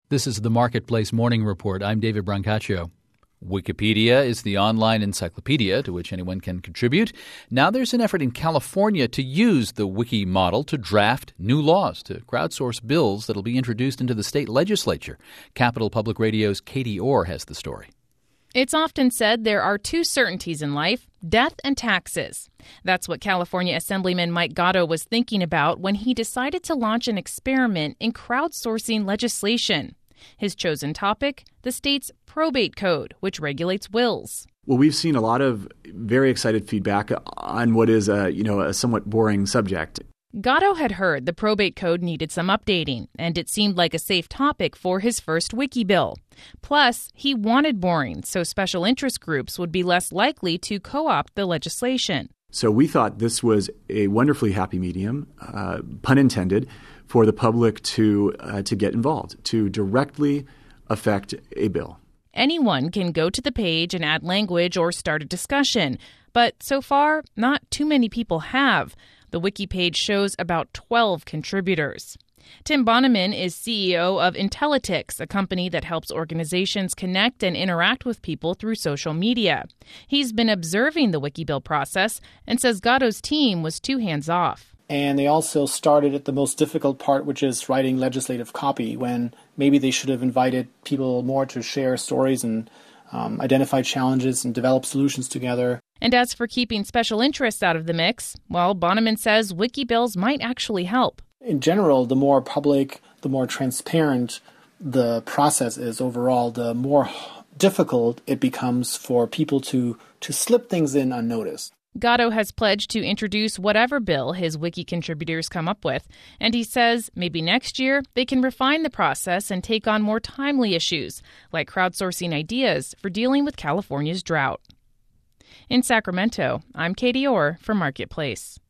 This is the Marketplace Morning Report. I'm David Brancaccio. Wikipedia is the online encyclopedia to which anyone can contribute. Now there's an effort in California to use the Wiki model to draft new laws, to crowdsource bills that will be introduced into the state legislature. Capital Public Radio's Katie Orr has the story. It's often said there are two certainties in life, death and taxes. That's what California Assemblyman Mike Gatto was thinking about when he decided to launch an experiment in crowdsourcing legislation. His chosen topic, the state's probate code, which regulates wills. Well, we've seen a lot of very excited feedback on what is a somewhat boring subject. Gatto had heard the probate code needed some updating, and it seemed like a safe topic for his first wiki bill. Plus, he wanted boring, so special interest groups would be less likely to co-opt the legislation. So we thought this was a wonderfully happy medium, pun intended, for the public to get involved, to directly affect a bill. Anyone can go to the page and add language or start a discussion, but so far, not too many people have. The wiki page shows about 12 contributors. Tim Bonneman is CEO of Intelliticks, a company that helps organizations connect and interact with people through social media. He's been observing the Wikibill process and says Gatto's team was too hands-off. And they also started at the most difficult part, which is writing legislative copy, when maybe they should have invited people more to share stories and identify challenges and develop solutions together. And as for keeping special interests out of the mix, well, Bonneman says Wikibills might actually help. In general, the more public, the more transparent the process is overall, the more difficult it becomes for people to slip things in unnoticed. Gatto has pledged to introduce whatever bill his wiki contributors come up with, and he says maybe next year they can refine the process and take on more timely issues, like crowdsourcing ideas for dealing with California's drought. In Sacramento, I'm Katie Orr for Marketplace.